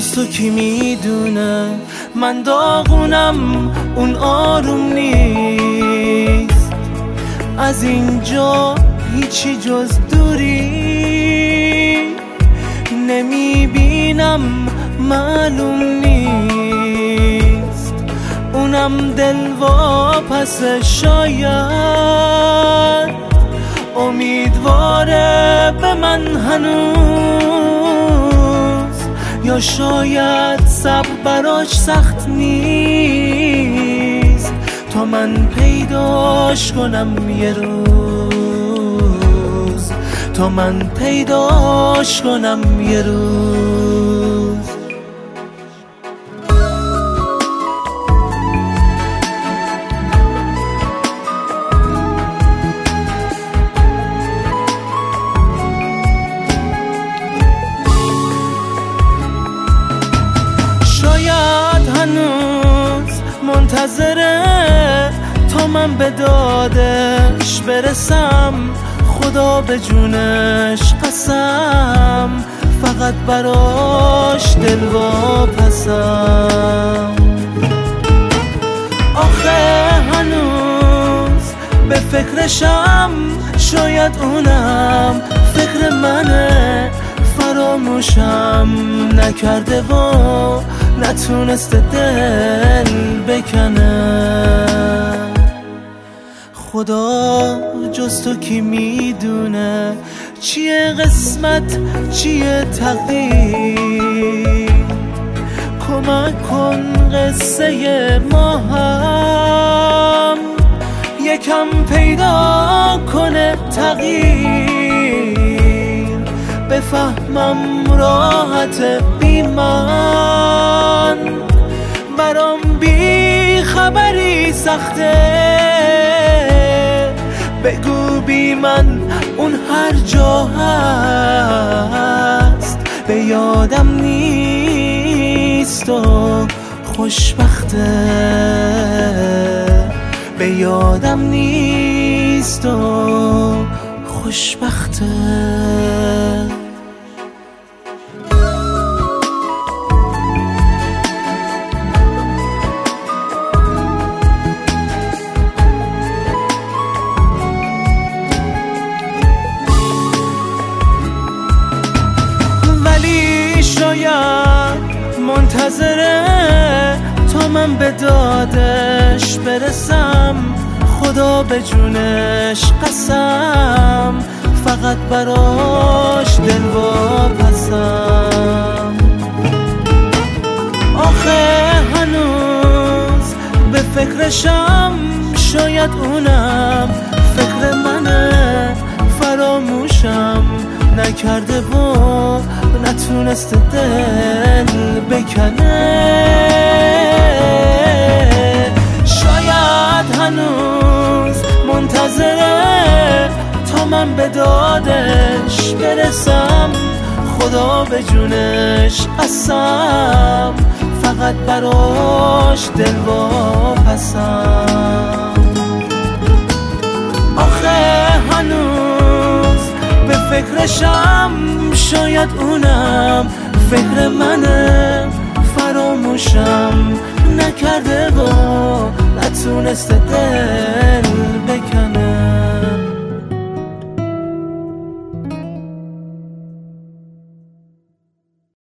جز تو کی میدونه من داغونم اون آروم نیست. از اینجا هیچی جز دوری نمیبینم، معلوم نیست. اونم دل واپسه، شاید امیدواره به من هنوز، یا شاید صبر براش سخت نیست تا من پیداش کنم یه روز، تا من پیداش کنم یه روز. شاید هنوز منتظره تا من به دادش برسم، خدا به جونش قسم، فقط براش دل واپسم. آخه هنوز به فکرشم، شاید اونم فکر منه، فراموشم نکرده و نتونسته دل بکنه. خدا جز تو کی میدونه چیه قسمت چیه تقدیر، کمک کن قصه ما هم یکم پیدا کنه تغییر، بفهمم راحت بی من، برام بی خبری سخته. بگو بی من اون هر جا هست، به یادم نیست و خوشبخته، به یادم نیست و خوشبخته. شاید منتظره تا من به دادش برسم، خدا به جونش قسم، فقط براش دل واپسم. آخه هنوز به فکرشم، شاید اونم فکر منه، فراموشم نکرده و نتونسته دل بکنه. شاید هنوز منتظره تا من به دادش برسم، خدا به جونش قسم، فقط براش دل واپسم. آخه هنوز به فکرشم، شاید اونم فکر منه، فراموشم نکرده و نتونسته دل